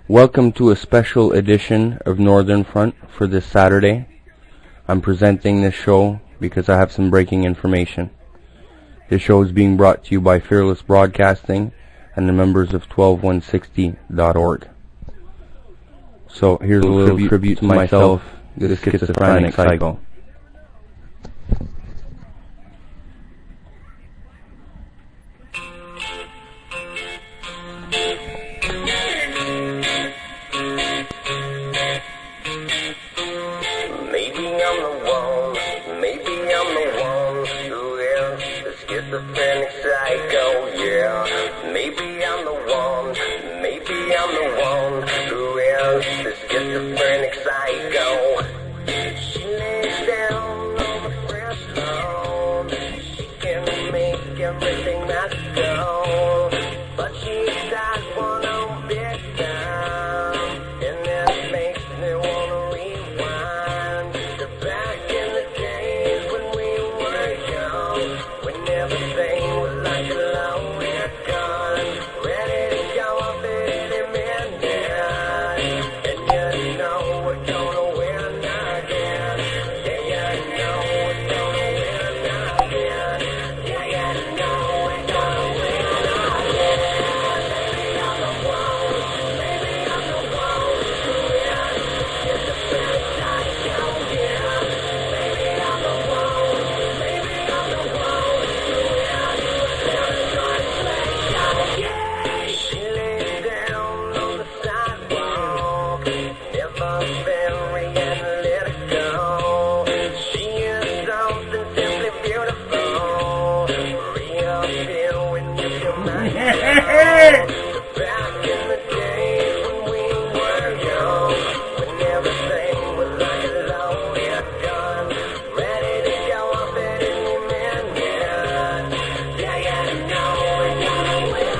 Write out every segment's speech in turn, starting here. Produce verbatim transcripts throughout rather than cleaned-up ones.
Welcome to a special edition of Northern Front for this Saturday. I'm presenting this show because I have some breaking information. This show is being brought to you by Fearless Broadcasting and the members of twelve one sixty dot org. So here's a little tribute, tribute to myself, this schizophrenic psycho. Schizophrenic psycho, yeah. Maybe I'm the one, maybe I'm the one who is the schizophrenic psycho. She lays down on the fresh lawn. She can make everything that's gone, but she's got one on big time, and that makes me wanna rewind to back in the days when we were young, when everything was like a loaded gun, ready to go up any minute. And you know we're gonna win again. Yeah, you know we're gonna win again. Yeah, you know we're gonna win again. Maybe I'm the one, maybe I'm the one who is schizophrenic psycho, yeah. Maybe I'm the one, maybe I'm the one who is paranoid psycho, yeah. She lays down on the sidewalk, never very and let it go. She is something simply beautiful, real feel when you feel my hand. Back in the days when we were young, when everything was like a loaded gun, ready to go up at any minute. Yeah, yeah, you know we're gonna win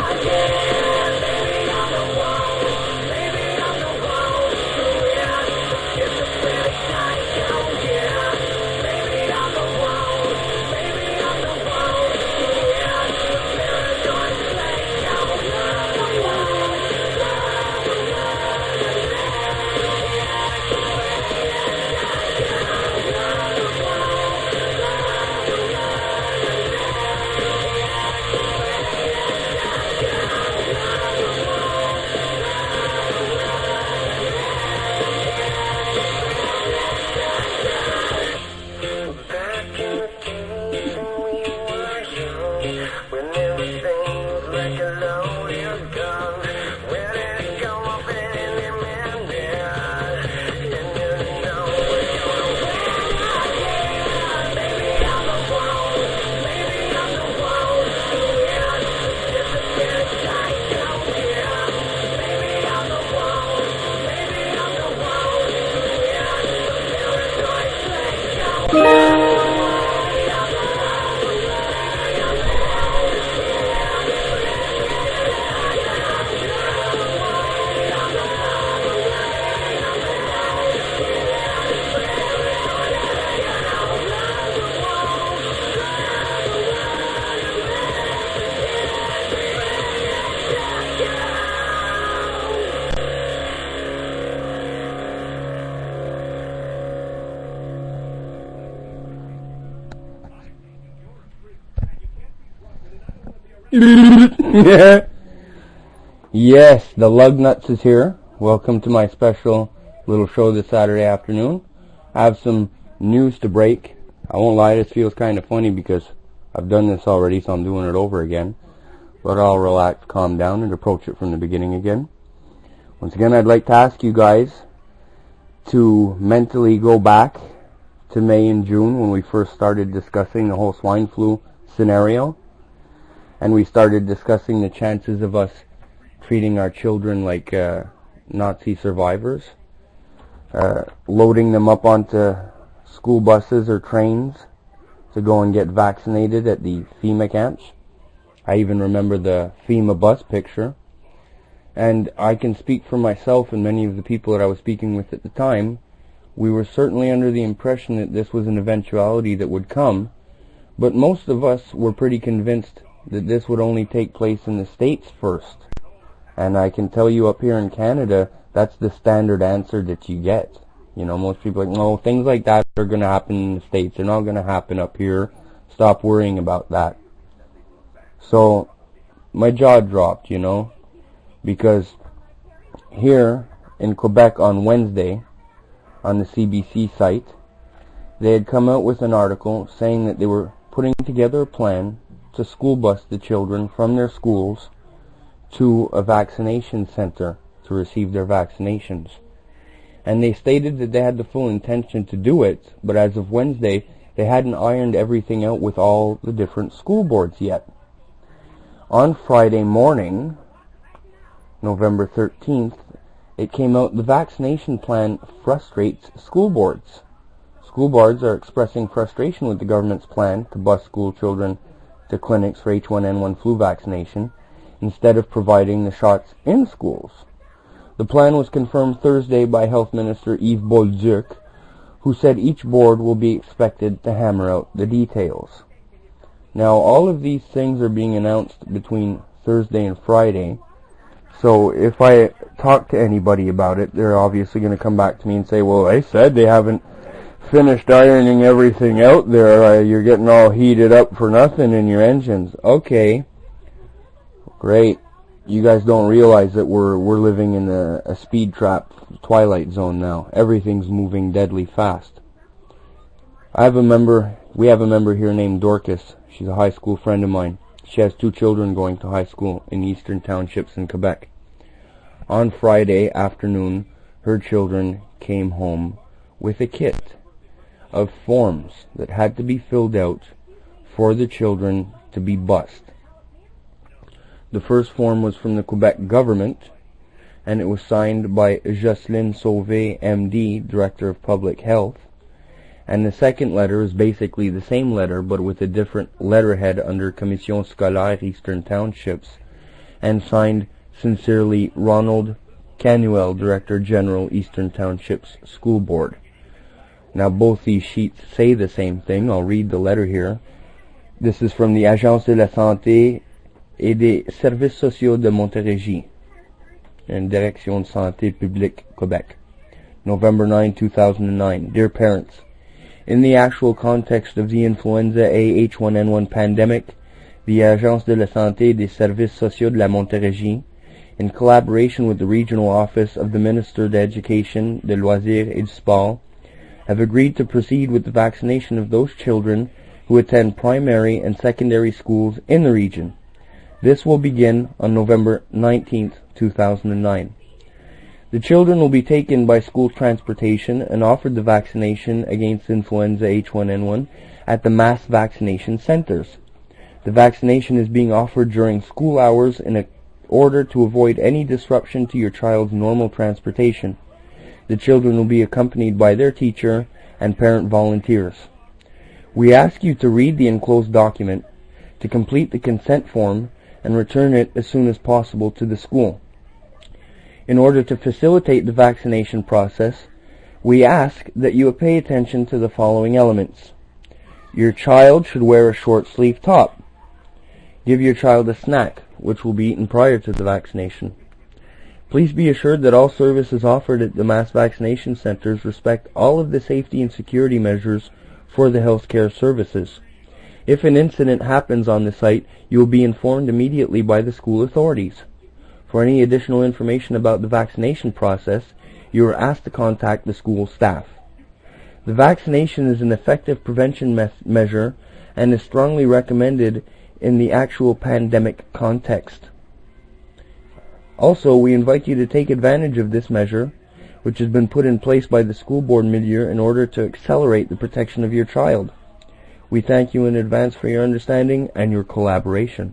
again. Maybe I'm the one, maybe I'm the one who is schizophrenic psycho, yeah. Maybe I'm the one, maybe I'm the one who is paranoid psycho. Back in the days when we were young, when everything was like a loaded gun, ready to go off at any minute. And you know we're gonna win again. Maybe I'm the one, maybe I'm the one who is schizophrenic psycho, yeah. Maybe I'm the one, maybe I'm the one who is paranoid psycho. Yes, the Lug Nuts is here. Welcome to my special little show this Saturday afternoon. I have some news to break. I won't lie, this feels kind of funny because I've done this already, so I'm doing it over again. But I'll relax, calm down, and approach it from the beginning again. Once again, I'd like to ask you guys to mentally go back to May and June when we first started discussing the whole swine flu scenario. And we started discussing the chances of us treating our children like uh, Nazi survivors, uh, loading them up onto school buses or trains to go and get vaccinated at the FEMA camps. I even remember the FEMA bus picture. And I can speak for myself and many of the people that I was speaking with at the time. We were certainly under the impression that this was an eventuality that would come, but most of us were pretty convinced that this would only take place in the States first. And I can tell you up here in Canada, that's the standard answer that you get. You know, most people are like, no, things like that are going to happen in the States. They're not going to happen up here. Stop worrying about that. So, my jaw dropped, you know, because here in Quebec on Wednesday, on the C B C site, they had come out with an article saying that they were putting together a plan to school bus the children from their schools to a vaccination center to receive their vaccinations. And they stated that they had the full intention to do it, but as of Wednesday, they hadn't ironed everything out with all the different school boards yet. On Friday morning, November thirteenth, it came out the vaccination plan frustrates school boards. School boards are expressing frustration with the government's plan to bus school children to clinics for H one N one flu vaccination instead of providing the shots in schools. The plan was confirmed Thursday by Health Minister Yves Bolduc, who said each board will be expected to hammer out the details. Now, all of these things are being announced between Thursday and Friday, so if I talk to anybody about it, they're obviously going to come back to me and say, well, they said they haven't finished ironing everything out there. Uh, you're getting all heated up for nothing in your engines. Okay, great. You guys don't realize that we're we're living in a, a speed trap twilight zone now. Everything's moving deadly fast. I have a member, we have a member here named Dorcas. She's a high school friend of mine. She has two children going to high school in eastern townships in Quebec. On Friday afternoon, her children came home with a kit of forms that had to be filled out for the children to be bused. The first form was from the Quebec government, and it was signed by Jocelyne Sauvé, M D, Director of Public Health. And the second letter is basically the same letter, but with a different letterhead under Commission Scolaire Eastern Townships, and signed sincerely Ronald Canuel, Director General, Eastern Townships School Board. Now both these sheets say the same thing. I'll read the letter here. This is from the Agence de la Santé et des Services Sociaux de Montérégie and Direction de Santé Publique, Quebec. November ninth, two thousand nine. Dear parents, in the actual context of the influenza A H one N one pandemic, the Agence de la Santé et des Services Sociaux de la Montérégie, in collaboration with the Regional Office of the Minister d'Education, de Loisirs et du Sport, have agreed to proceed with the vaccination of those children who attend primary and secondary schools in the region. This will begin on November nineteenth, two thousand nine. The children will be taken by school transportation and offered the vaccination against influenza H one N one at the mass vaccination centers. The vaccination is being offered during school hours in order to avoid any disruption to your child's normal transportation. The children will be accompanied by their teacher and parent volunteers. We ask you to read the enclosed document, to complete the consent form, and return it as soon as possible to the school. In order to facilitate the vaccination process, we ask that you pay attention to the following elements. Your child should wear a short-sleeved top. Give your child a snack, which will be eaten prior to the vaccination. Please be assured that all services offered at the mass vaccination centers respect all of the safety and security measures for the healthcare services. If an incident happens on the site, you will be informed immediately by the school authorities. For any additional information about the vaccination process, you are asked to contact the school staff. The vaccination is an effective prevention me- measure and is strongly recommended in the actual pandemic context. Also, we invite you to take advantage of this measure, which has been put in place by the school board mid-year in order to accelerate the protection of your child. We thank you in advance for your understanding and your collaboration.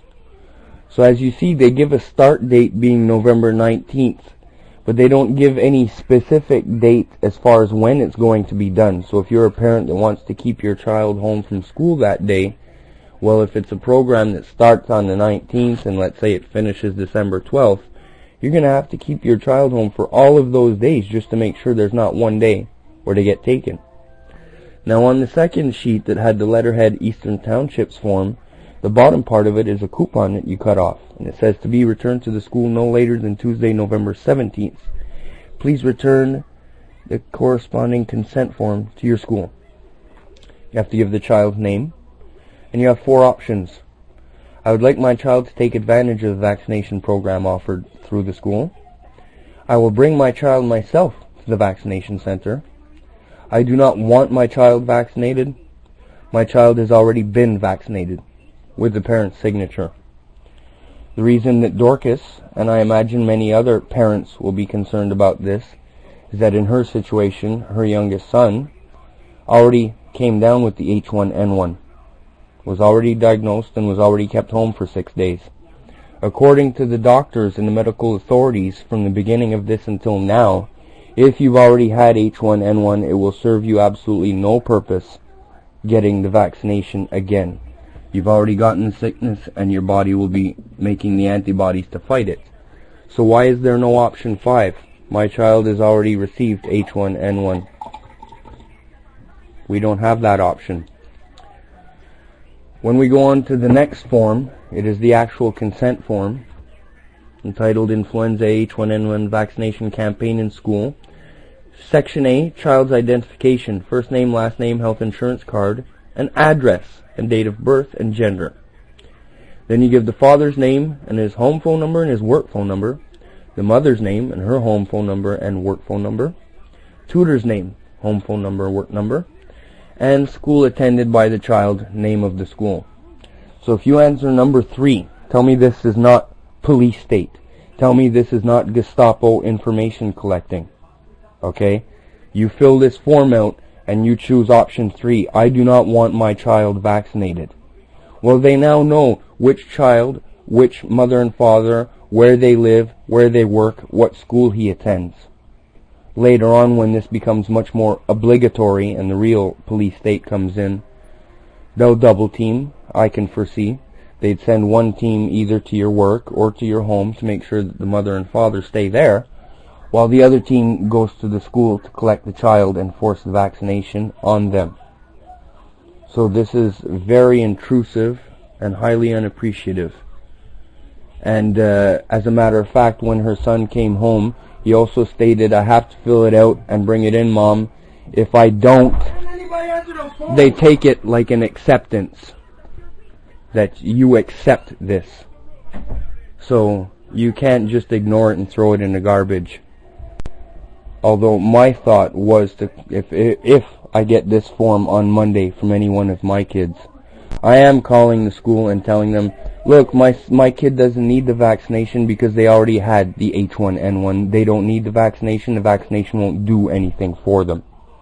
So as you see, they give a start date being November nineteenth, but they don't give any specific date as far as when it's going to be done. So if you're a parent that wants to keep your child home from school that day, well, if it's a program that starts on the nineteenth and let's say it finishes December twelfth, you're going to have to keep your child home for all of those days just to make sure there's not one day where they get taken. Now on the second sheet that had the letterhead Eastern Townships form, The bottom part of it is a coupon that you cut off, and it says to be returned to the school no later than Tuesday, November seventeenth. Please return the corresponding consent form to your school. You have to give the child's name, and you have four options. I would like my child to take advantage of the vaccination program offered through the school. I will bring my child myself to the vaccination center. I do not want my child vaccinated. My child has already been vaccinated, with the parent's signature. The reason that Dorcas, and I imagine many other parents will be concerned about this, is that in her situation, her youngest son already came down with the H one N one, was already diagnosed and was already kept home for six days. According to the doctors and the medical authorities from the beginning of this until now, if you've already had H one N one, it will serve you absolutely no purpose getting the vaccination again. You've already gotten the sickness and your body will be making the antibodies to fight it. So why is there no option five? My child has already received H one N one. We don't have that option. When we go on to the next form, it is the actual consent form, entitled Influenza H one N one Vaccination Campaign in School. Section A, child's identification, first name, last name, health insurance card, and address, and date of birth, and gender. Then you give the father's name and his home phone number and his work phone number, the mother's name and her home phone number and work phone number, tutor's name, home phone number, work number, and school attended by the child, name of the school. So if you answer number three, tell me this is not police state. Tell me this is not Gestapo information collecting. Okay? You fill this form out and you choose option three. I do not want my child vaccinated. Well, they now know which child, which mother and father, where they live, where they work, what school he attends. Later on, when this becomes much more obligatory and the real police state comes in, they'll double team, I can foresee. They'd send one team either to your work or to your home to make sure that the mother and father stay there, while the other team goes to the school to collect the child and force the vaccination on them. So this is very intrusive and highly unappreciative. And uh, as a matter of fact, when her son came home, he also stated, I have to fill it out and bring it in, Mom. If I don't, they take it like an acceptance, that you accept this. So you can't just ignore it and throw it in the garbage. Although my thought was to, if if I get this form on Monday from any one of my kids, I am calling the school and telling them, look, my my kid doesn't need the vaccination because they already had the H one N one. They don't need the vaccination. The vaccination won't do anything for them.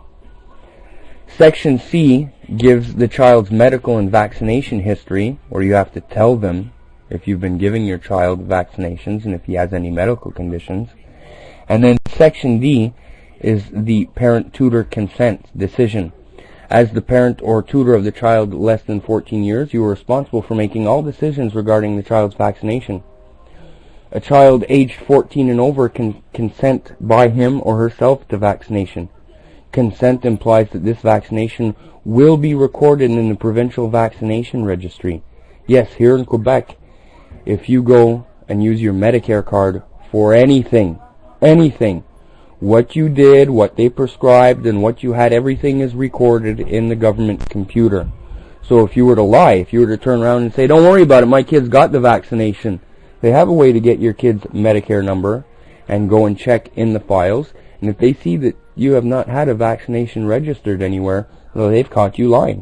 Section C gives the child's medical and vaccination history, where you have to tell them if you've been giving your child vaccinations and if he has any medical conditions. And then Section D is the parent-tutor consent decision. As the parent or tutor of the child less than fourteen years, you are responsible for making all decisions regarding the child's vaccination. A child aged fourteen and over can consent by him or herself to vaccination. Consent implies that this vaccination will be recorded in the provincial vaccination registry. Yes, here in Quebec, if you go and use your Medicare card for anything, anything, what you did, what they prescribed, and what you had, everything is recorded in the government computer. So if you were to lie, if you were to turn around and say, don't worry about it, my kid's got the vaccination, they have a way to get your kid's Medicare number and go and check in the files. And if they see that you have not had a vaccination registered anywhere, well, they've caught you lying.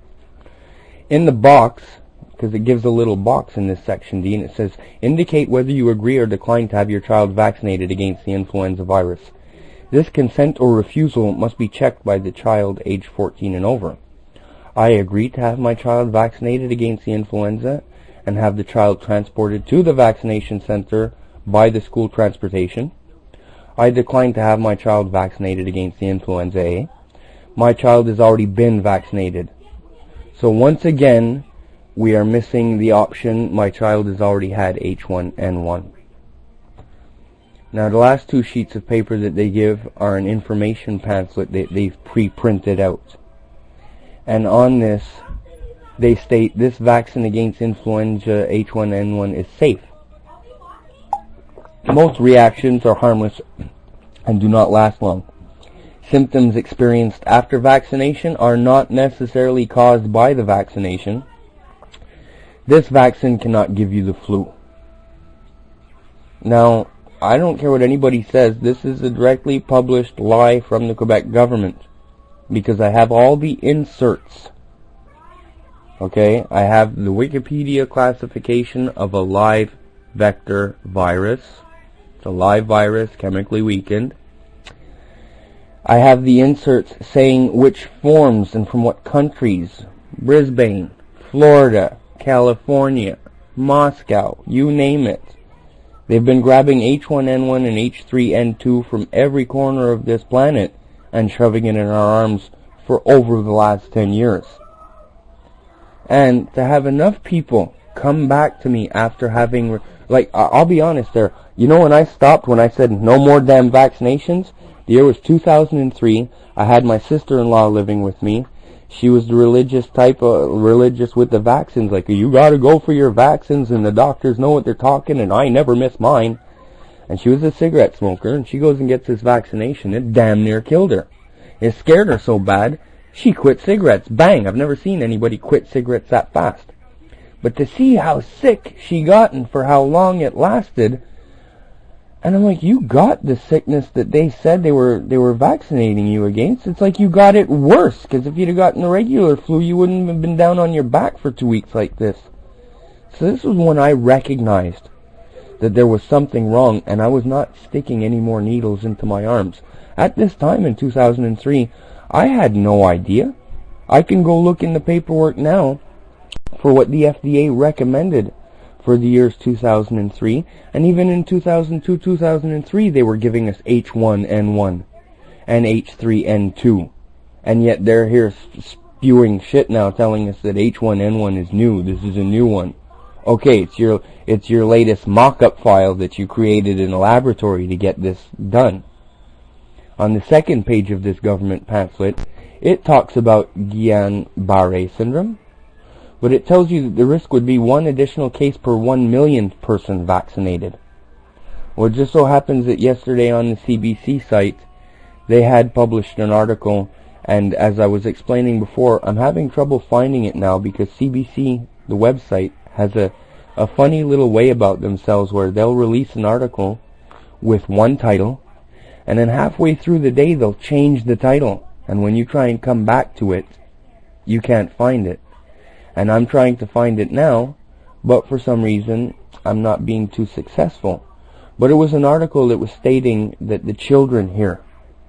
In the box, because it gives a little box in this section D, and it says, indicate whether you agree or decline to have your child vaccinated against the influenza virus. This consent or refusal must be checked by the child age fourteen and over. I agree to have my child vaccinated against the influenza and have the child transported to the vaccination center by the school transportation. I decline to have my child vaccinated against the influenza A. My child has already been vaccinated. So once again, we are missing the option, my child has already had H one N one. Now the last two sheets of paper that they give are an information pamphlet that they've pre-printed out. And on this, they state this vaccine against influenza H one N one is safe. Most reactions are harmless and do not last long. Symptoms experienced after vaccination are not necessarily caused by the vaccination. This vaccine cannot give you the flu. Now, I don't care what anybody says, this is a directly published lie from the Quebec government, because I have all the inserts. Okay, I have the Wikipedia classification of a live vector virus. It's a live virus, chemically weakened. I have the inserts saying which forms and from what countries. Brisbane, Florida, California, Moscow, you name it. They've been grabbing H one N one and H three N two from every corner of this planet and shoving it in our arms for over the last ten years. And to have enough people come back to me after having, like, I'll be honest there, you know when I stopped, when I said no more damn vaccinations, the year was two thousand three, I had my sister-in-law living with me. She was the religious type of, religious with the vaccines, like, you gotta go for your vaccines and the doctors know what they're talking and I never miss mine. And she was a cigarette smoker and she goes and gets this vaccination. It damn near killed her. It scared her so bad, she quit cigarettes. Bang! I've never seen anybody quit cigarettes that fast. But to see how sick she got and for how long it lasted, and I'm like, you got the sickness that they said they were they were vaccinating you against. It's like you got it worse, because if you'd have gotten the regular flu, you wouldn't have been down on your back for two weeks like this. So this was when I recognized that there was something wrong, and I was not sticking any more needles into my arms. At this time in two thousand three, I had no idea. I can go look in the paperwork now for what the F D A recommended for the years two thousand three, and even in two thousand two, two thousand three, they were giving us H one N one and H three N two, and yet they're here spewing shit now, telling us that H one N one is new. This is a new one. Okay, it's your it's your latest mock-up file that you created in a laboratory to get this done. On the second page of this government pamphlet, it talks about Guillain-Barré syndrome, but it tells you that the risk would be one additional case per one million person vaccinated. Well, it just so happens that yesterday on the C B C site, they had published an article, and as I was explaining before, I'm having trouble finding it now because C B C, the website, has a, a funny little way about themselves where they'll release an article with one title, and then halfway through the day they'll change the title, and when you try and come back to it, you can't find it. And I'm trying to find it now, but for some reason, I'm not being too successful. But it was an article that was stating that the children here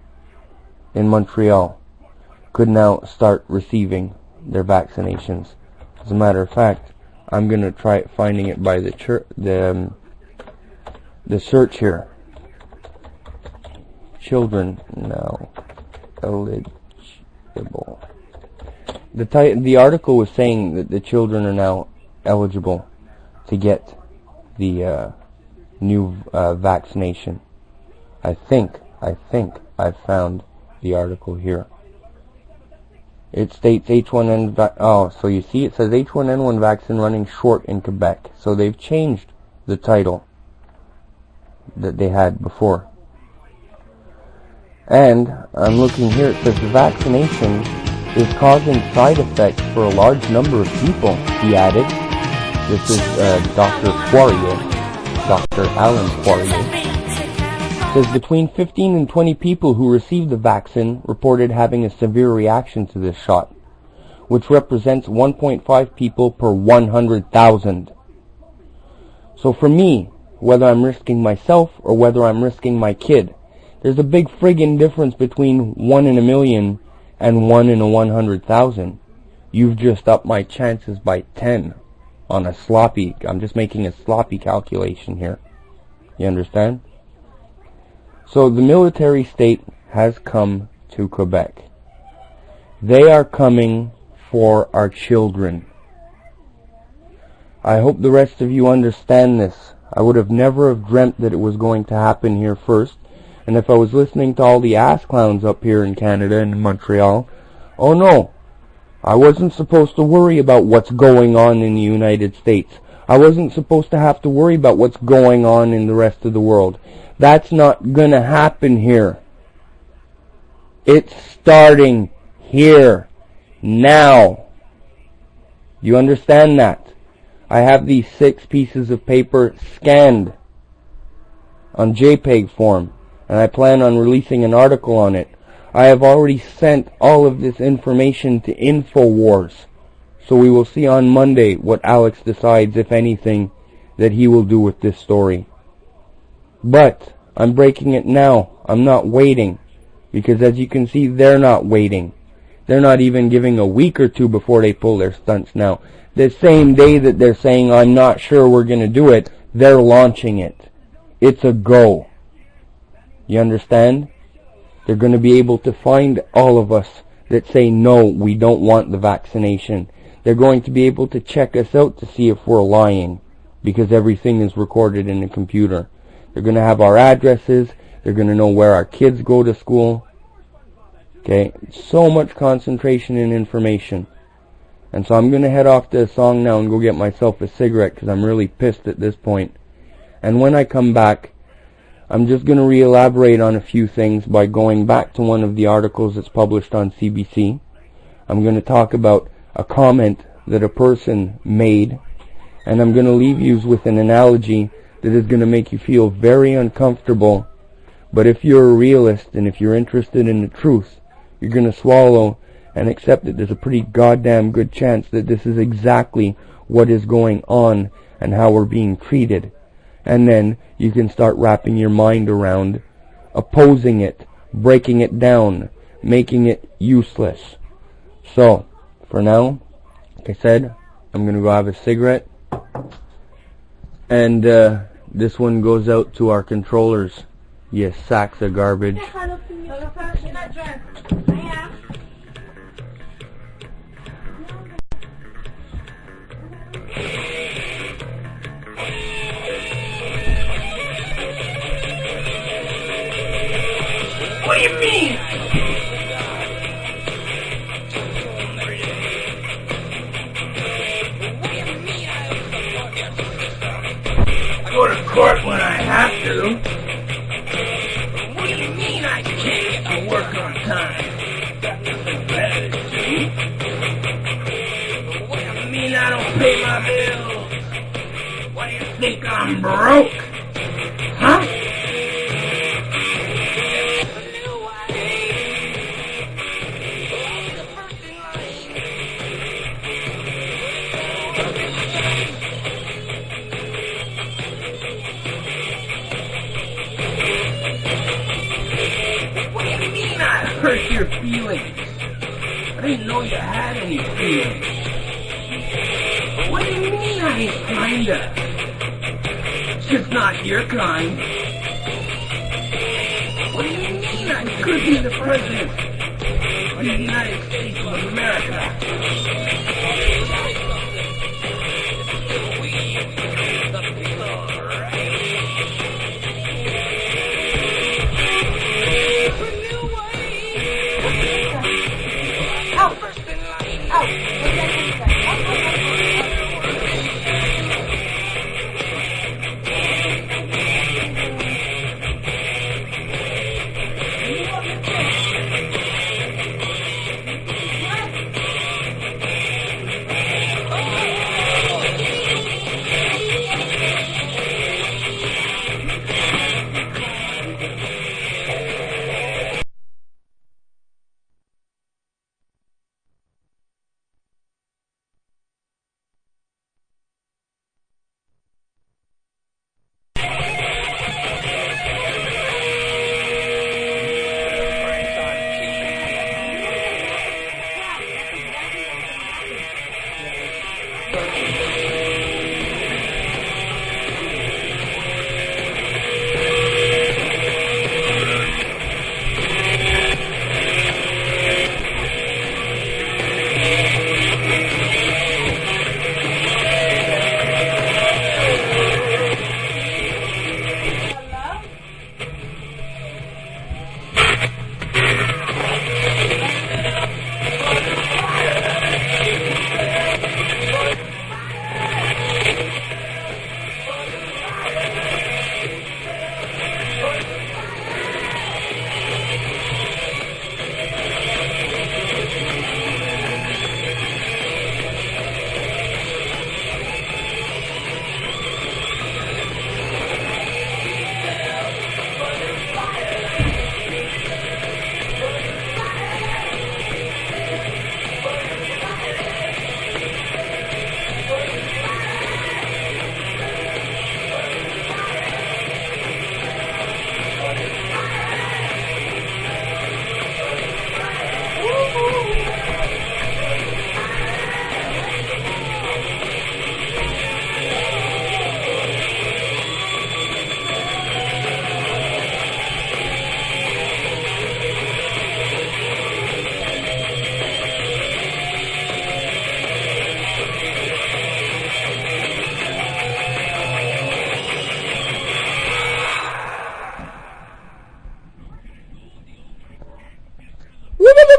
in Montreal could now start receiving their vaccinations. As a matter of fact, I'm going to try finding it by the chur- the um, the search here. Children now eligible. The ti- the article was saying that the children are now eligible to get the uh, new uh, vaccination. I think, I think I've found the article here. It states H one N one, va- oh, so you see it says H one N one vaccine running short in Quebec. So they've changed the title that they had before. And I'm looking here, it says the vaccination is causing side effects for a large number of people, he added. This is uh, Doctor Poirier, Doctor Alan Poirier. It says between fifteen and twenty people who received the vaccine reported having a severe reaction to this shot, which represents one point five people per one hundred thousand. So for me, whether I'm risking myself or whether I'm risking my kid, there's a big friggin' difference between one in a million and one in a one hundred thousand. You've just upped my chances by ten on a sloppy, I'm just making a sloppy calculation here. You understand? So the military state has come to Quebec. They are coming for our children. I hope the rest of you understand this. I would have never have dreamt that it was going to happen here first. And if I was listening to all the ass clowns up here in Canada and in Montreal, oh no, I wasn't supposed to worry about what's going on in the United States. I wasn't supposed to have to worry about what's going on in the rest of the world. That's not gonna happen here. It's starting here, now. You understand that? I have these six pieces of paper scanned on JPEG form, and I plan on releasing an article on it. I have already sent all of this information to InfoWars, so we will see on Monday what Alex decides, if anything, that he will do with this story. But I'm breaking it now. I'm not waiting, because as you can see, they're not waiting. They're not even giving a week or two before they pull their stunts now. The same day that they're saying, I'm not sure we're going to do it, they're launching it. It's a go. You understand? They're going to be able to find all of us that say, no, we don't want the vaccination. They're going to be able to check us out to see if we're lying, because everything is recorded in the computer. They're going to have our addresses. They're going to know where our kids go to school. Okay, so much concentration and information. And so I'm going to head off to a song now and go get myself a cigarette, because I'm really pissed at this point. And when I come back, I'm just going to re-elaborate on a few things by going back to one of the articles that's published on C B C. I'm going to talk about a comment that a person made, and I'm going to leave you with an analogy that is going to make you feel very uncomfortable. But if you're a realist and if you're interested in the truth, you're going to swallow and accept that there's a pretty goddamn good chance that this is exactly what is going on and how we're being treated. And then you can start wrapping your mind around opposing it, breaking it down, making it useless. So, for now, like I said, I'm going to go have a cigarette. And uh, this one goes out to our controllers, you sacks of garbage. What do you mean? I go to court when I have to. What do you mean I can't get to work on time? Got nothing better to do. What do you mean I don't pay my bills? What do you think, I'm broke? Huh? Hurt your feelings. I didn't know you had any feelings. What do you mean I ain't kinda? It's just not your kind. What do you mean I could be the president of the United States of America?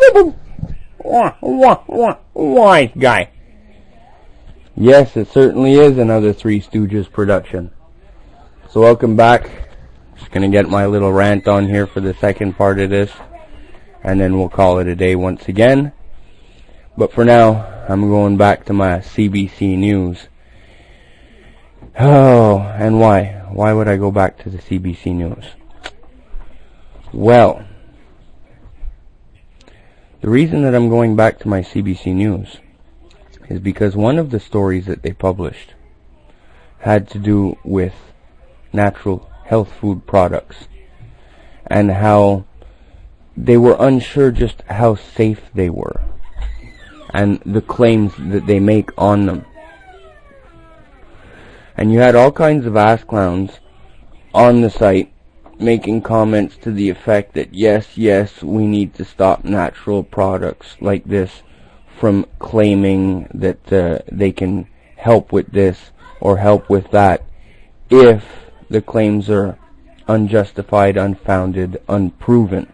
Wise guy. Yes, it certainly is another Three Stooges production. So welcome back. Just gonna get my little rant on here for the second part of this, and then we'll call it a day once again. But for now, I'm going back to my C B C News. Oh, and why? Why would I go back to the C B C News? Well, the reason that I'm going back to my C B C News is because one of the stories that they published had to do with natural health food products and how they were unsure just how safe they were and the claims that they make on them. And you had all kinds of ass clowns on the site making comments to the effect that yes, yes, we need to stop natural products like this from claiming that uh, they can help with this or help with that if the claims are unjustified, unfounded, unproven.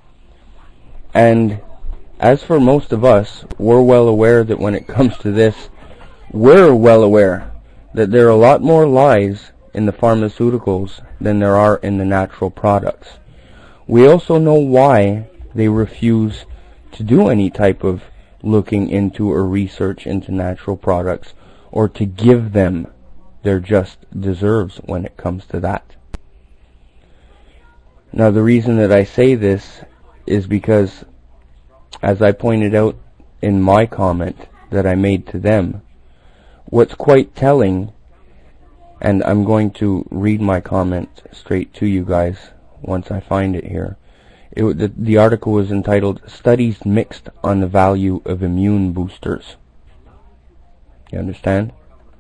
And as for most of us, we're well aware that when it comes to this, we're well aware that there are a lot more lies in the pharmaceuticals than there are in the natural products. We also know why they refuse to do any type of looking into or research into natural products or to give them their just deserves when it comes to that. Now, the reason that I say this is because, as I pointed out in my comment that I made to them, what's quite telling, and I'm going to read my comment straight to you guys once I find it here. It, the, the article was entitled, Studies Mixed on the Value of Immune Boosters. You understand?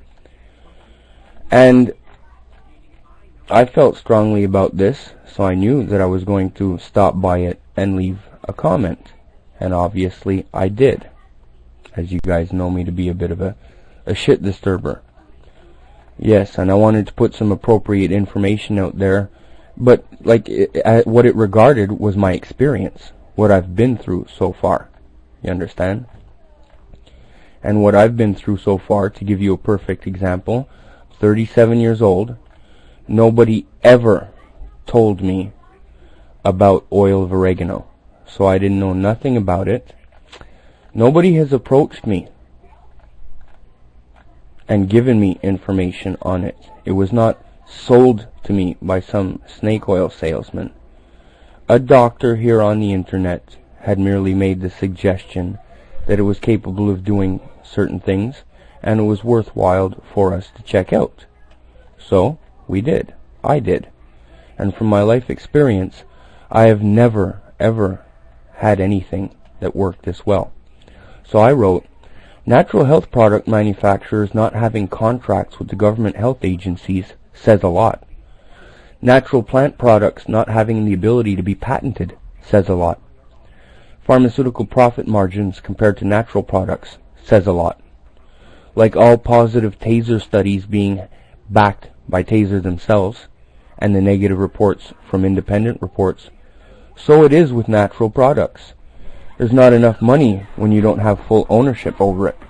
And I felt strongly about this, so I knew that I was going to stop by it and leave a comment. And obviously I did, as you guys know me to be a bit of a, a shit disturber. Yes, and I wanted to put some appropriate information out there, but like it, uh, what it regarded was my experience, what I've been through so far. You understand? And what I've been through so far, to give you a perfect example, thirty-seven years old, nobody ever told me about oil of oregano, so I didn't know nothing about it. Nobody has approached me and given me information on it. It was not sold to me by some snake oil salesman. A doctor here on the internet had merely made the suggestion that it was capable of doing certain things and it was worthwhile for us to check out. So we did. I did. And from my life experience, I have never, ever had anything that worked this well. So I wrote, natural health product manufacturers not having contracts with the government health agencies says a lot. Natural plant products not having the ability to be patented says a lot. Pharmaceutical profit margins compared to natural products says a lot. Like all positive taser studies being backed by Taser themselves and the negative reports from independent reports, so it is with natural products. There's not enough money when you don't have full ownership over it.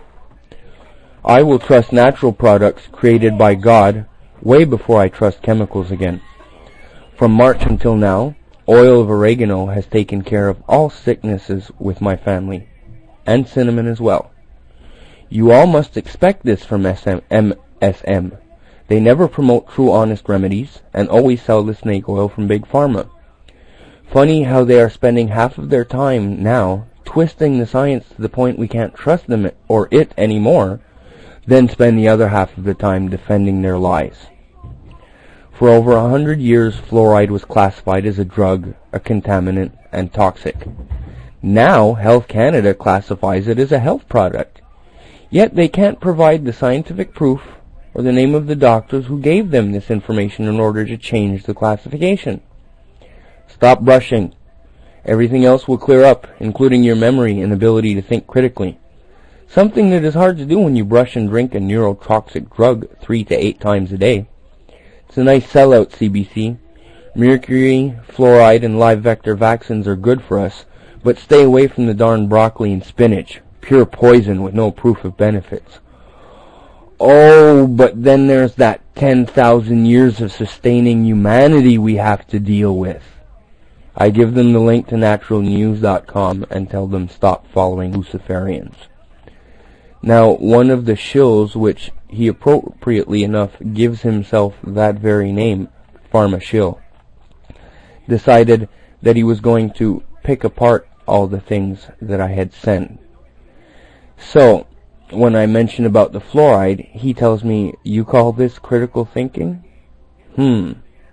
I will trust natural products created by God way before I trust chemicals again. From March until now, oil of oregano has taken care of all sicknesses with my family, and cinnamon as well. You all must expect this from M S M. They never promote true honest remedies and always sell the snake oil from Big Pharma. Funny how they are spending half of their time now twisting the science to the point we can't trust them or it anymore, then spend the other half of the time defending their lies. For over a hundred years, fluoride was classified as a drug, a contaminant, and toxic. Now, Health Canada classifies it as a health product. Yet they can't provide the scientific proof or the name of the doctors who gave them this information in order to change the classification. Stop brushing. Everything else will clear up, including your memory and ability to think critically. Something that is hard to do when you brush and drink a neurotoxic drug three to eight times a day. It's a nice sellout, C B C. Mercury, fluoride, and live vector vaccines are good for us, But stay away from the darn broccoli and spinach. Pure poison with no proof of benefits. Oh, but then there's that ten thousand years of sustaining humanity we have to deal with. I give them the link to natural news dot com and tell them stop following Luciferians. Now, one of the shills, which he appropriately enough gives himself that very name, Pharma Shill, decided that he was going to pick apart all the things that I had sent. So, when I mention about the fluoride, he tells me, you call this critical thinking? Hmm.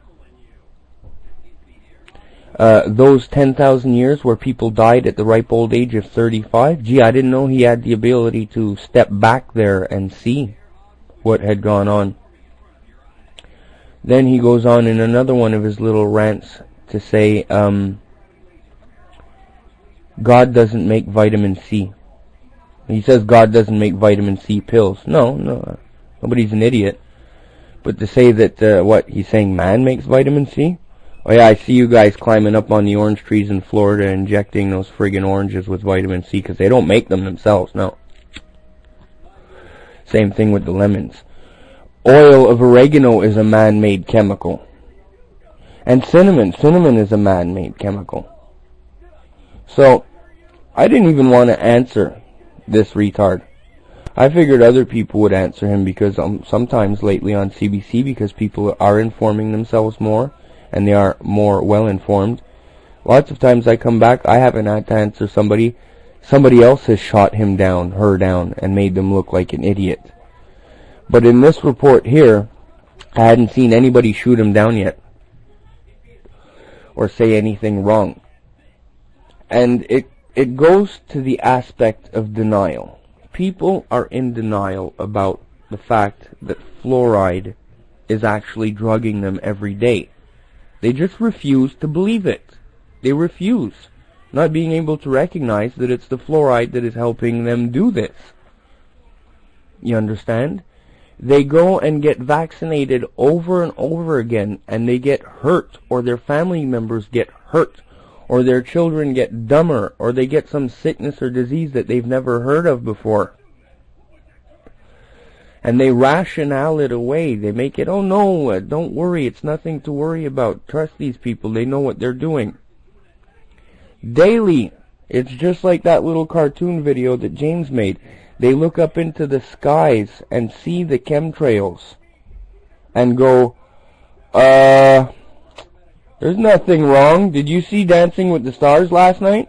Uh, those ten thousand years where people died at the ripe old age of thirty-five? Gee, I didn't know he had the ability to step back there and see what had gone on. Then he goes on in another one of his little rants to say, um, God doesn't make vitamin C. He says God doesn't make vitamin C pills. No, no, nobody's an idiot. But to say that, uh, what, he's saying man makes vitamin C? Oh yeah, I see you guys climbing up on the orange trees in Florida injecting those friggin' oranges with vitamin C, because they don't make them themselves, no. Same thing with the lemons. Oil of oregano is a man-made chemical. And cinnamon, cinnamon is a man-made chemical. So, I didn't even want to answer this retard. I figured other people would answer him because um, sometimes lately on C B C, because people are informing themselves more, and they are more well-informed. Lots of times I come back, I haven't had to answer somebody. Somebody else has shot him down, her down, and made them look like an idiot. But in this report here, I hadn't seen anybody shoot him down yet, or say anything wrong. And it, it goes to the aspect of denial. People are in denial about the fact that fluoride is actually drugging them every day. They just refuse to believe it. They refuse, not being able to recognize that it's the fluoride that is helping them do this. You understand? They go and get vaccinated over and over again, and they get hurt, or their family members get hurt, or their children get dumber, or they get some sickness or disease that they've never heard of before. And they rationale it away. They make it, oh no, uh, don't worry, it's nothing to worry about. Trust these people, they know what they're doing. Daily, it's just like that little cartoon video that James made. They look up into the skies and see the chemtrails and go, uh, there's nothing wrong. Did you see Dancing with the Stars last night?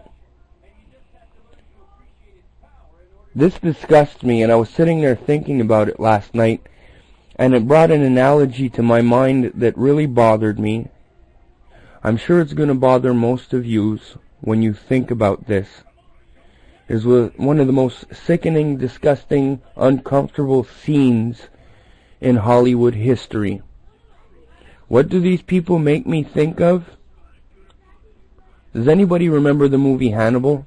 This disgusts me, and I was sitting there thinking about it last night, and it brought an analogy to my mind that really bothered me. I'm sure it's going to bother most of you when you think about this. It was one of the most sickening, disgusting, uncomfortable scenes in Hollywood history. What do these people make me think of? Does anybody remember the movie Hannibal?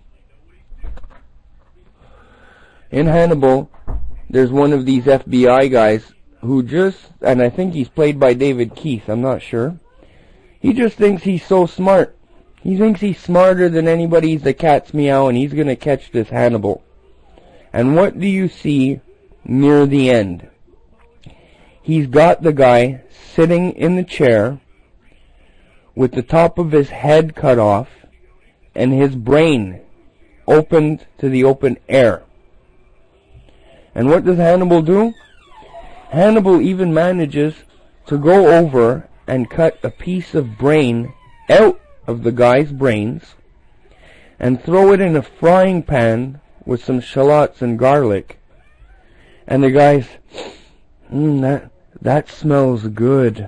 In Hannibal, there's one of these F B I guys who just, and I think he's played by David Keith, I'm not sure. He just thinks he's so smart. He thinks he's smarter than anybody's the cat's meow, and he's gonna catch this Hannibal. And what do you see near the end? He's got the guy sitting in the chair with the top of his head cut off and his brain opened to the open air. And what does Hannibal do? Hannibal even manages to go over and cut a piece of brain out of the guy's brains and throw it in a frying pan with some shallots and garlic. And the guy's, mm, that, that smells good.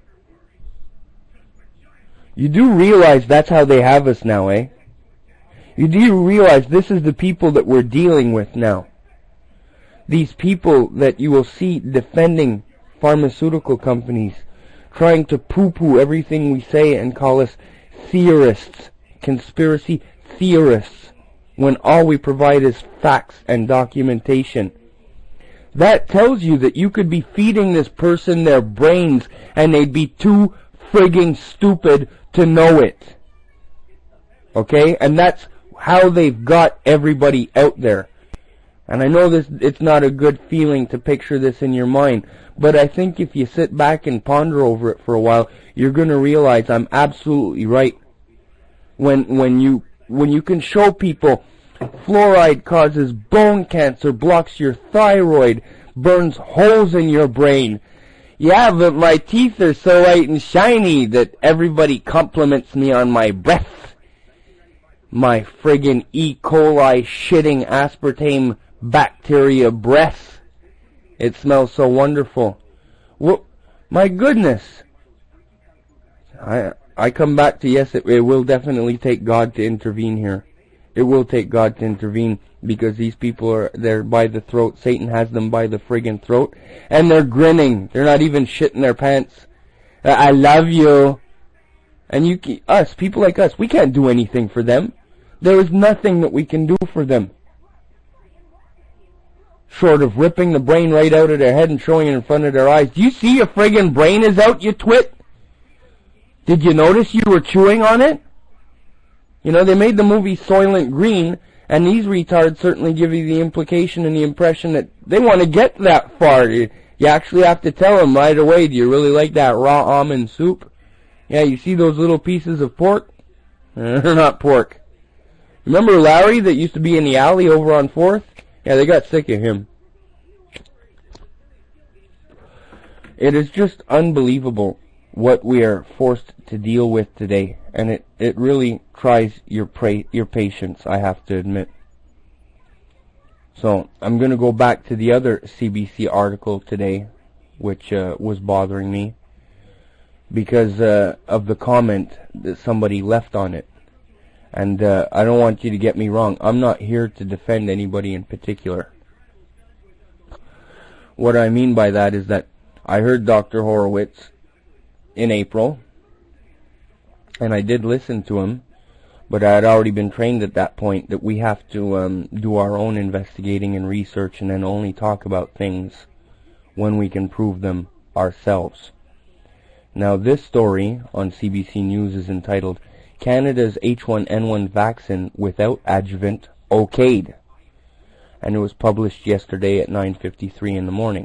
You do realize that's how they have us now, eh? You do realize this is the people that we're dealing with now. These people that you will see defending pharmaceutical companies, trying to poo-poo everything we say and call us theorists, conspiracy theorists, when all we provide is facts and documentation. That tells you that you could be feeding this person their brains and they'd be too frigging stupid to know it. Okay? And that's how they've got everybody out there. And I know this, it's not a good feeling to picture this in your mind, but I think if you sit back and ponder over it for a while, you're going to realize I'm absolutely right. When, when you, when you can show people fluoride causes bone cancer, blocks your thyroid, burns holes in your brain. Yeah, but my teeth are so white and shiny that everybody compliments me on my breath. My friggin' E. coli shitting aspartame bacteria breath. It smells so wonderful. Well, my goodness. I I come back to yes, it, it will definitely take God to intervene here. It will take God to intervene because these people are, they're by the throat. Satan has them by the friggin' throat. And they're grinning. They're not even shitting their pants. I love you. And you, us, people like us, we can't do anything for them. There is nothing that we can do for them. Short of ripping the brain right out of their head and showing it in front of their eyes. Do you see your friggin' brain is out, you twit? Did you notice you were chewing on it? You know, they made the movie Soylent Green, and these retards certainly give you the implication and the impression that they want to get that far. You, you actually have to tell them right away, do you really like that raw almond soup? Yeah, you see those little pieces of pork? They're not pork. Remember Larry that used to be in the alley over on fourth? Yeah, they got sick of him. It is just unbelievable what we are forced to deal with today, and it, it really tries your pra- your patience, I have to admit. So, I'm going to go back to the other C B C article today, which uh, was bothering me, because uh, of the comment that somebody left on it. And uh, I don't want you to get me wrong. I'm not here to defend anybody in particular. What I mean by that is that I heard Doctor Horowitz in April, and I did listen to him, but I had already been trained at that point that we have to um, do our own investigating and research and then only talk about things when we can prove them ourselves. Now, this story on C B C News is entitled, Canada's H one N one vaccine without adjuvant okayed. And it was published yesterday at nine fifty-three in the morning.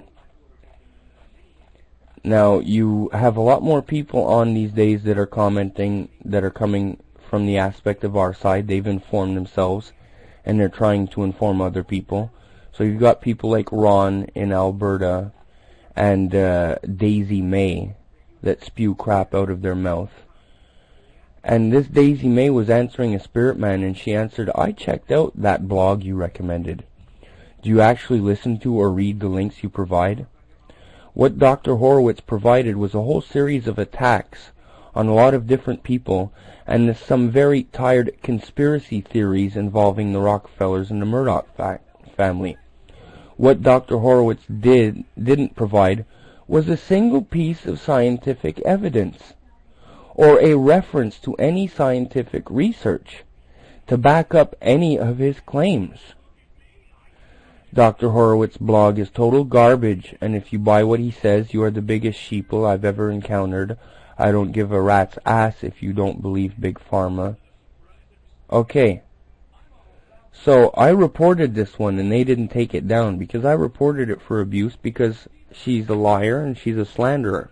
Now, you have a lot more people on these days that are commenting, that are coming from the aspect of our side. They've informed themselves, and they're trying to inform other people. So you've got people like Ron in Alberta and uh, Daisy May that spew crap out of their mouth. And this Daisy May was answering a spirit man, and she answered, I checked out that blog you recommended. Do you actually listen to or read the links you provide? What Doctor Horowitz provided was a whole series of attacks on a lot of different people, and some very tired conspiracy theories involving the Rockefellers and the Murdoch fa- family. What Doctor Horowitz did, didn't provide was a single piece of scientific evidence, or a reference to any scientific research to back up any of his claims. Doctor Horowitz's blog is total garbage, and if you buy what he says, you are the biggest sheeple I've ever encountered. I don't give a rat's ass if you don't believe Big Pharma. Okay. So, I reported this one, and they didn't take it down, because I reported it for abuse, because she's a liar and she's a slanderer.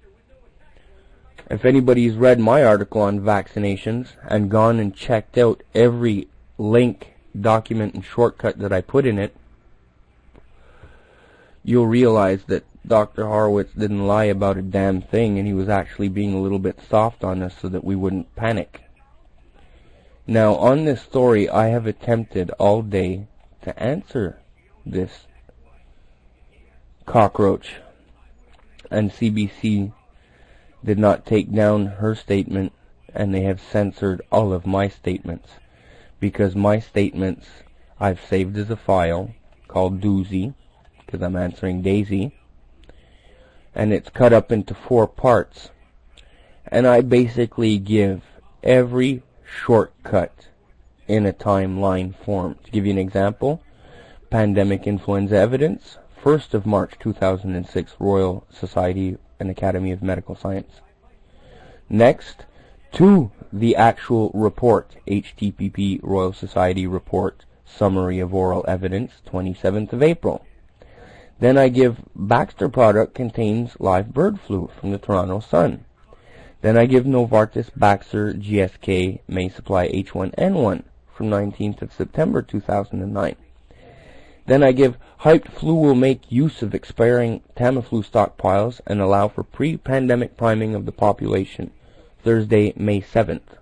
If anybody's read my article on vaccinations and gone and checked out every link, document, and shortcut that I put in it, you'll realize that Doctor Horowitz didn't lie about a damn thing, and he was actually being a little bit soft on us so that we wouldn't panic. Now, on this story, I have attempted all day to answer this cockroach, and C B C did not take down her statement, and they have censored all of my statements, because my statements I've saved as a file called Doozy, because I'm answering Daisy, and it's cut up into four parts, and I basically give every shortcut in a timeline form. To give you an example, pandemic influenza evidence, first of March two thousand six, Royal Society and Academy of Medical Science. Next, two the actual report, H T T P Royal Society Report, Summary of Oral Evidence, twenty-seventh of April. Then I give Baxter product contains live bird flu from the Toronto Sun. Then I give Novartis Baxter G S K may supply H one N one from nineteenth of September two thousand nine. Then I give hyped flu will make use of expiring Tamiflu stockpiles and allow for pre-pandemic priming of the population, Thursday, May seventh.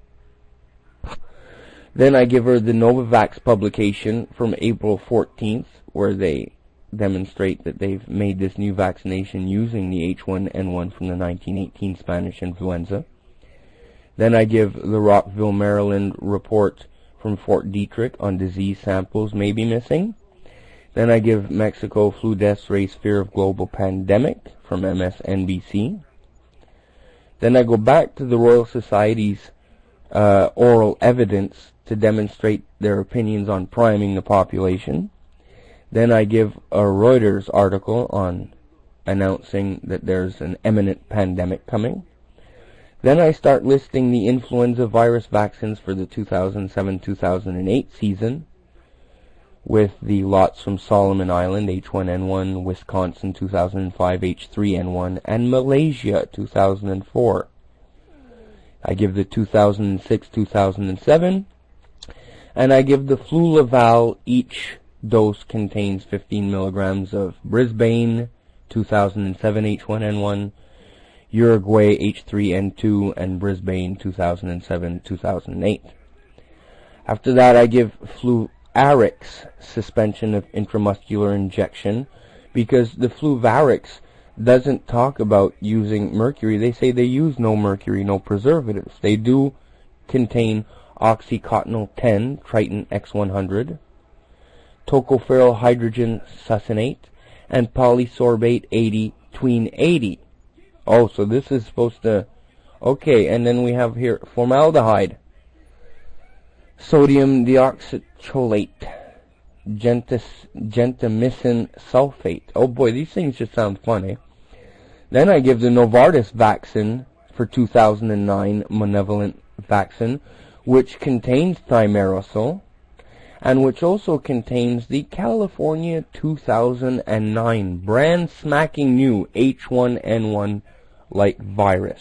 Then I give her the Novavax publication from April fourteenth, where they demonstrate that they've made this new vaccination using the H one N one from the nineteen eighteen Spanish influenza. Then I give the Rockville, Maryland report from Fort Detrick on disease samples may be missing. Then I give Mexico flu deaths raise fear of global pandemic from M S N B C. Then I go back to the Royal Society's uh, oral evidence to demonstrate their opinions on priming the population. Then I give a Reuters article on announcing that there's an imminent pandemic coming. Then I start listing the influenza virus vaccines for the two thousand seven two thousand eight season, with the lots from Solomon Island, H one N one, Wisconsin, two thousand five, H three N one, and Malaysia, two thousand four. I give the two thousand six two thousand seven, and I give the Flu-Laval. Each dose contains fifteen milligrams of Brisbane, two thousand seven H one N one, Uruguay H three N two, and Brisbane two thousand seven two thousand eight. After that, I give Flu-Arix suspension of intramuscular injection, because the Flu-Varix doesn't talk about using mercury. They say they use no mercury, no preservatives. They do contain oxycontin ten, Triton X one hundred, tocopherol hydrogen succinate, and polysorbate eighty, tween eighty. Oh, so this is supposed to... Okay, and then we have here formaldehyde, sodium deoxycholate, gentis, gentamicin sulfate. Oh boy, these things just sound funny. Then I give the Novartis vaccine for two thousand nine, monovalent vaccine, which contains thimerosal, and which also contains the California two thousand nine brand smacking new H one N one like virus.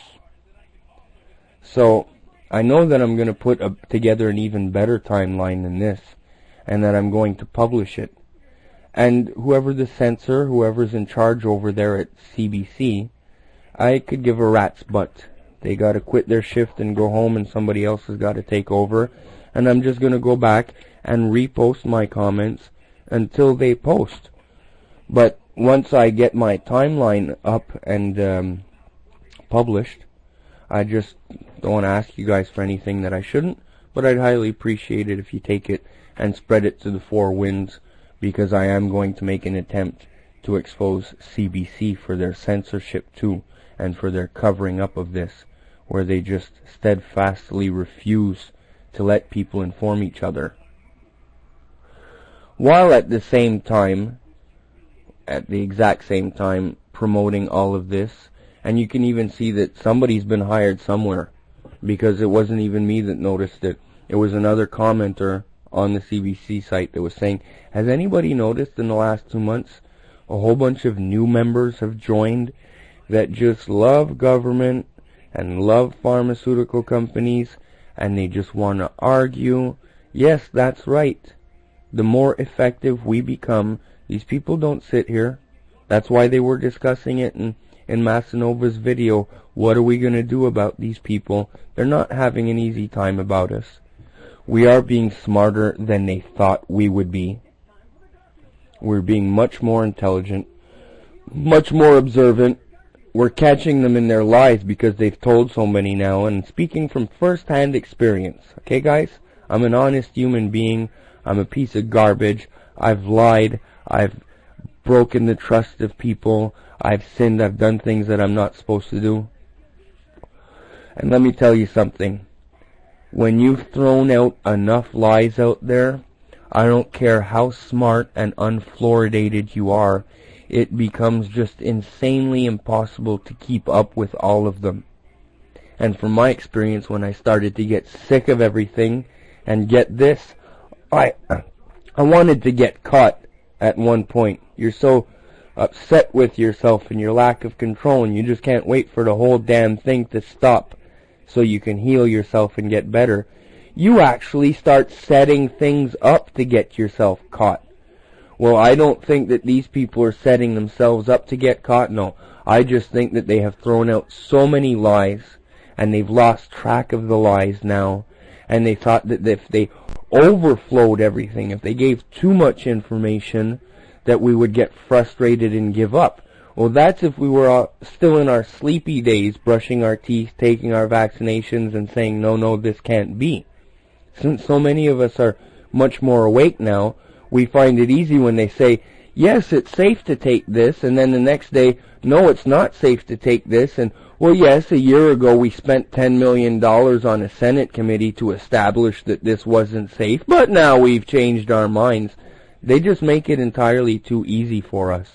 So I know that I'm going to put a, together an even better timeline than this, and that I'm going to publish it. And whoever the censor, whoever's in charge over there at C B C, I could give a rat's butt. They got to quit their shift and go home, and somebody else has got to take over. And I'm just going to go back and repost my comments until they post. But once I get my timeline up and um, published, I just don't want to ask you guys for anything that I shouldn't, but I'd highly appreciate it if you take it and spread it to the four winds, because I am going to make an attempt to expose C B C for their censorship too, and for their covering up of this, where they just steadfastly refuse to let people inform each other, while at the same time, at the exact same time, promoting all of this. And you can even see that somebody's been hired somewhere, because it wasn't even me that noticed it. It was another commenter on the C B C site that was saying, has anybody noticed in the last two months a whole bunch of new members have joined that just love government and love pharmaceutical companies, and they just want to argue? Yes, that's right. The more effective we become, these people don't sit here. That's why they were discussing it in, in Masanova's video. What are we going to do about these people? They're not having an easy time about us. We are being smarter than they thought we would be. We're being much more intelligent, much more observant. We're catching them in their lies because they've told so many now, and speaking from first-hand experience. Okay, guys? I'm an honest human being. I'm a piece of garbage. I've lied. I've broken the trust of people. I've sinned. I've done things that I'm not supposed to do. And let me tell you something. When you've thrown out enough lies out there, I don't care how smart and unfluoridated you are, it becomes just insanely impossible to keep up with all of them. And from my experience, when I started to get sick of everything, and get this, I, I wanted to get caught at one point. You're so upset with yourself and your lack of control, and you just can't wait for the whole damn thing to stop so you can heal yourself and get better. You actually start setting things up to get yourself caught. Well, I don't think that these people are setting themselves up to get caught. No, I just think that they have thrown out so many lies, and they've lost track of the lies now, and they thought that if they overflowed everything, if they gave too much information, that we would get frustrated and give up. Well, that's if we were uh, still in our sleepy days, brushing our teeth, taking our vaccinations, and saying, no, no, this can't be. Since so many of us are much more awake now, we find it easy when they say, yes, it's safe to take this, and then the next day, no, it's not safe to take this, and, well, yes, a year ago we spent ten million dollars on a Senate committee to establish that this wasn't safe, but now we've changed our minds. They just make it entirely too easy for us.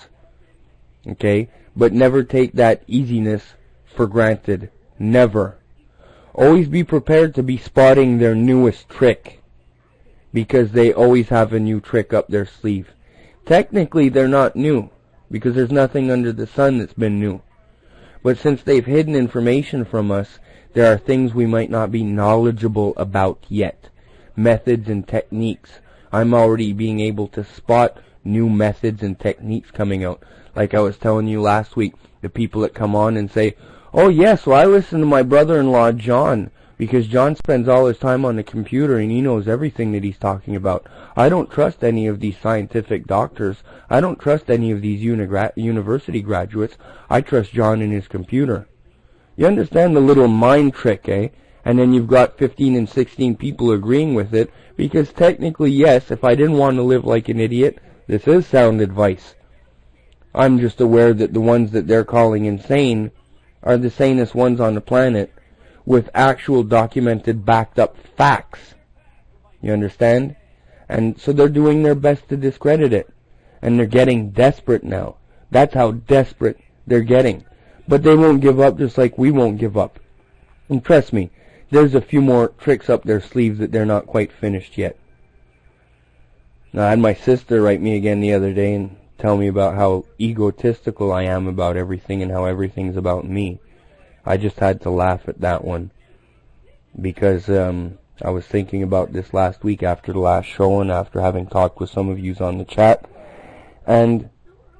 Okay? But never take that easiness for granted. Never. Always be prepared to be spotting their newest trick, because they always have a new trick up their sleeve. Technically, they're not new, because there's nothing under the sun that's been new. But since they've hidden information from us, there are things we might not be knowledgeable about yet. Methods and techniques. I'm already being able to spot new methods and techniques coming out. Like I was telling you last week, the people that come on and say, oh yes, well I listen to my brother-in-law John, because John spends all his time on the computer and he knows everything that he's talking about. I don't trust any of these scientific doctors. I don't trust any of these uni- university graduates. I trust John and his computer. You understand the little mind trick, eh? And then you've got fifteen and sixteen people agreeing with it, because technically, yes, if I didn't want to live like an idiot, this is sound advice. I'm just aware that the ones that they're calling insane are the sanest ones on the planet, with actual documented, backed up facts. You understand? And so they're doing their best to discredit it. And they're getting desperate now. That's how desperate they're getting. But they won't give up, just like we won't give up. And trust me, there's a few more tricks up their sleeves that they're not quite finished yet. Now, I had my sister write me again the other day and tell me about how egotistical I am about everything and how everything's about me. I just had to laugh at that one, because um, I was thinking about this last week after the last show and after having talked with some of you on the chat, and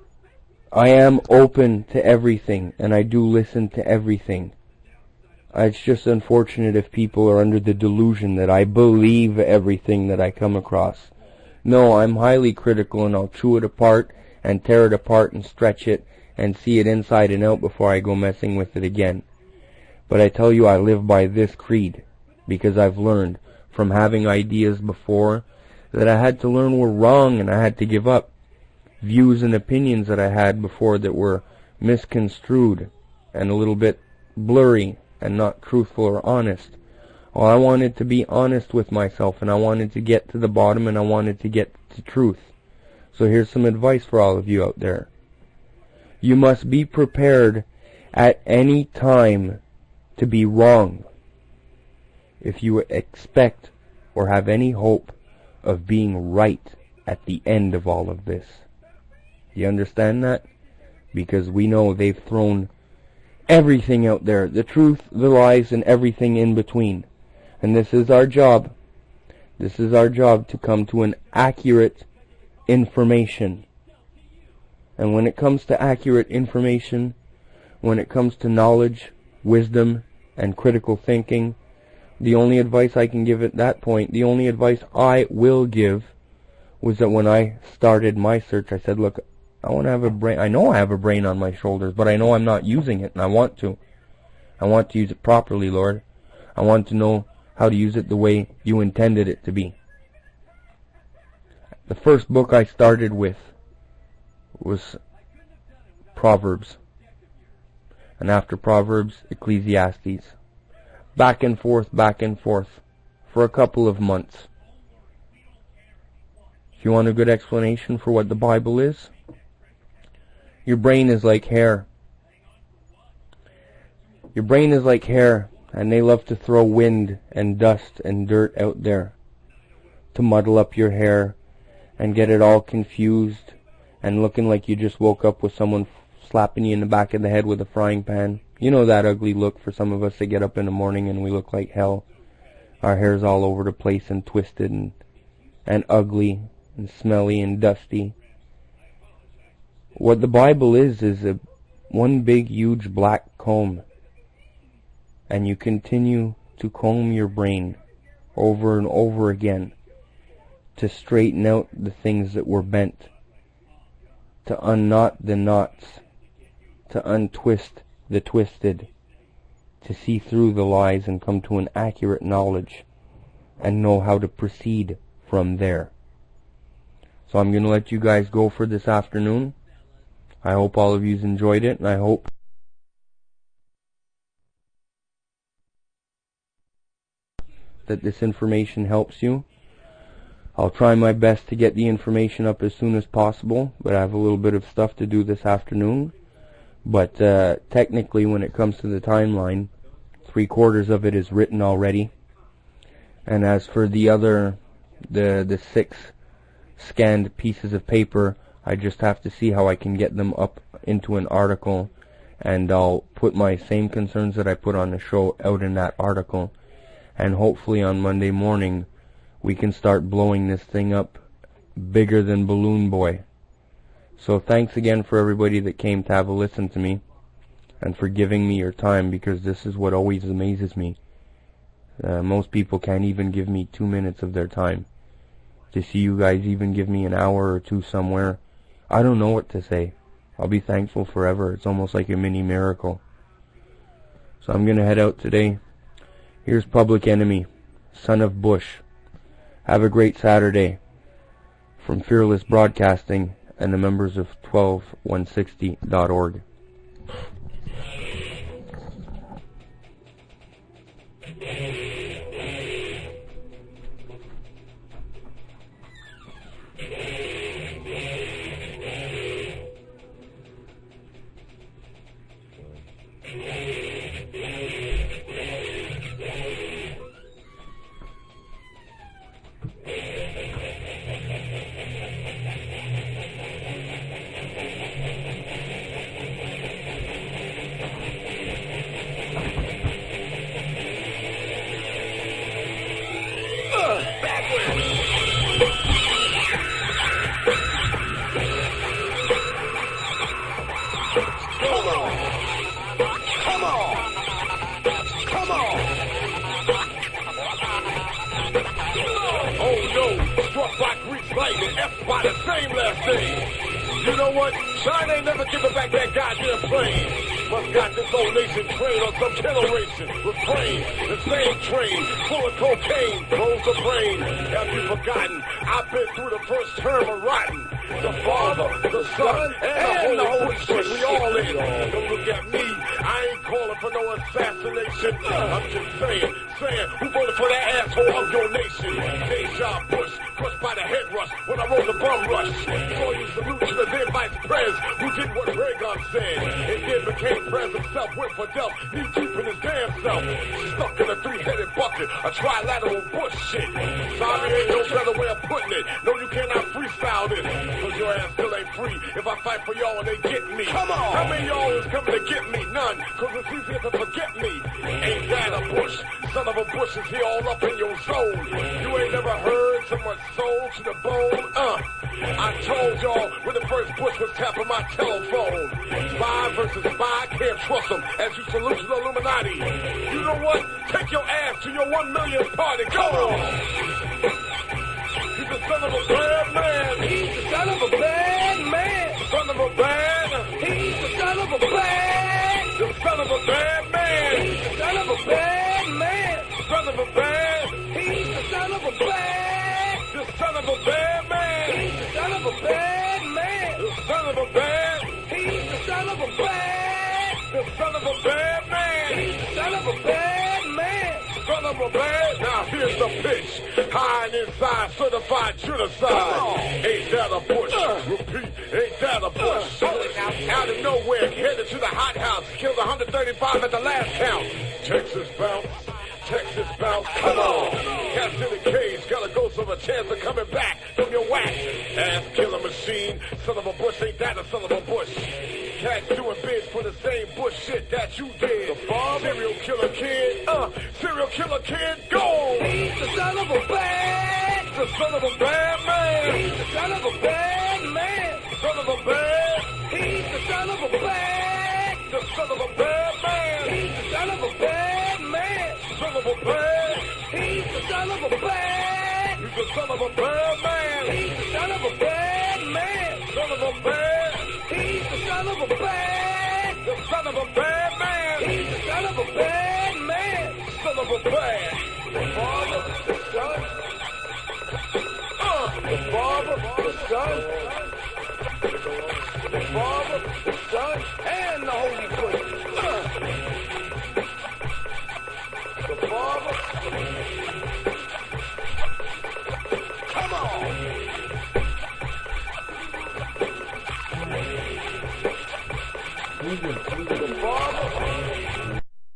I am open to everything, and I do listen to everything. It's just unfortunate if people are under the delusion that I believe everything that I come across. No, I'm highly critical, and I'll chew it apart and tear it apart and stretch it and see it inside and out before I go messing with it again. But I tell you, I live by this creed, because I've learned from having ideas before that I had to learn were wrong, and I had to give up views and opinions that I had before that were misconstrued and a little bit blurry and not truthful or honest. Well, I wanted to be honest with myself, and I wanted to get to the bottom, and I wanted to get to truth. So here's some advice for all of you out there. You must be prepared at any time to be wrong if you expect or have any hope of being right at the end of all of this. You understand that? Because we know they've thrown everything out there, the truth, the lies, and everything in between. And this is our job. This is our job, to come to an accurate information. And when it comes to accurate information, when it comes to knowledge, wisdom, and critical thinking, the only advice I can give at that point, the only advice I will give, was that when I started my search, I said, look, I want to have a brain. I know I have a brain on my shoulders, but I know I'm not using it, and I want to. I want to use it properly, Lord. I want to know how to use it the way you intended it to be. The first book I started with was Proverbs. And after Proverbs, Ecclesiastes. Back and forth, back and forth, for a couple of months. If you want a good explanation for what the Bible is, your brain is like hair. Your brain is like hair. And they love to throw wind and dust and dirt out there to muddle up your hair and get it all confused and looking like you just woke up with someone slapping you in the back of the head with a frying pan. You know that ugly look for some of us that get up in the morning and we look like hell. Our hair's all over the place and twisted and, and ugly and smelly and dusty. What the Bible is, is a one big huge black comb. And you continue to comb your brain over and over again to straighten out the things that were bent, to unknot the knots, to untwist the twisted, to see through the lies and come to an accurate knowledge and know how to proceed from there. So I'm going to let you guys go for this afternoon. I hope all of you's enjoyed it, and I hope that this information helps you. I'll try my best to get the information up as soon as possible, but I have a little bit of stuff to do this afternoon. But uh, technically, when it comes to the timeline, three quarters of it is written already. And as for the other, the the six scanned pieces of paper, I just have to see how I can get them up into an article, and I'll put my same concerns that I put on the show out in that article. And hopefully on Monday morning, we can start blowing this thing up bigger than Balloon Boy. So thanks again for everybody that came to have a listen to me, and for giving me your time, because this is what always amazes me. Uh, most people can't even give me two minutes of their time. To see you guys even give me an hour or two somewhere, I don't know what to say. I'll be thankful forever. It's almost like a mini miracle. So I'm going to head out today. Here's Public Enemy, Son of Bush. Have a great Saturday. From Fearless Broadcasting and the members of twelve one sixty dot org. You know what? China ain't never giving back that goddamn plane. Must got this whole nation trained on some generation. Refrain, the same train, full of cocaine, close the brain. Have you forgotten? I've been through the first term of rotten. The Father, the Son, and the Holy Spirit. We all in. Don't look at me. I ain't calling for no assassination. I'm just saying, saying, who voted for that asshole of your nation? Deja Bush, crushed by the head rush when I rolled the bum rush. So you salute to the then vice pres who did what Reagan said. And then became pres himself, went for death, knee deep in his damn self. Stuck in a three-headed bucket, a trilateral bush shit. Sorry, ain't no better way of putting it. No, you cannot freestyle this, cause your ass still ain't free. If I fight for y'all and they get me. Come on! How many y'all is coming to get me? None, cause it's easier to forget me. Ain't that a bush? Son of a bush is here all up in your zone. You ain't never heard so much soul to the bone, uh. I told y'all when the first bush was tapping my telephone. Spy versus spy, can't trust them as you salute to the Illuminati. You know what? Take your ass to your one millionth party. Go on! He's the son of a bad man. He's the son of a bad man. Son of a bad. He's the son of a bad. The son of a bad man. He's the son of a bad man. Son of a bad. He's the son of a bad. The son of a bad man. He's the son of a bad man. The son of a bad. He's the son of a bad. The son of a bad man. He's the son of a bad man. Son of a bad. Now here's the pitch. High and inside, certified genocide. Ain't that a bush? Repeat, ain't that a bush? Out of nowhere, headed to the hot house. Killed one hundred thirty-five at the last count. Texas bounce, Texas bounce, come on. Cats in the cage, got a ghost of a chance of coming back from your whack. Ass killer machine, son of a bush, ain't that a son of a bush? Cats doing bids for the same bush shit that you did. The bomb, serial killer kid, uh, serial killer kid, go! He's the son of a bad, the son of a bad man. He's the son of a bad man, son of a bad. He's the son of a bad, the son of a bad man. He's the son of a bad man, son of a bad. He's the son of a bad, he's the son of a bad man. He's the son of a bad man, son of a bad. He's the son of a bad, the son of a bad man. He's the son of a bad man, son of a bad. The Father, the Son, uh, the Father, the Son, the Father, the Son, and the Holy Ghost. Uh, the Father, come on. The Father,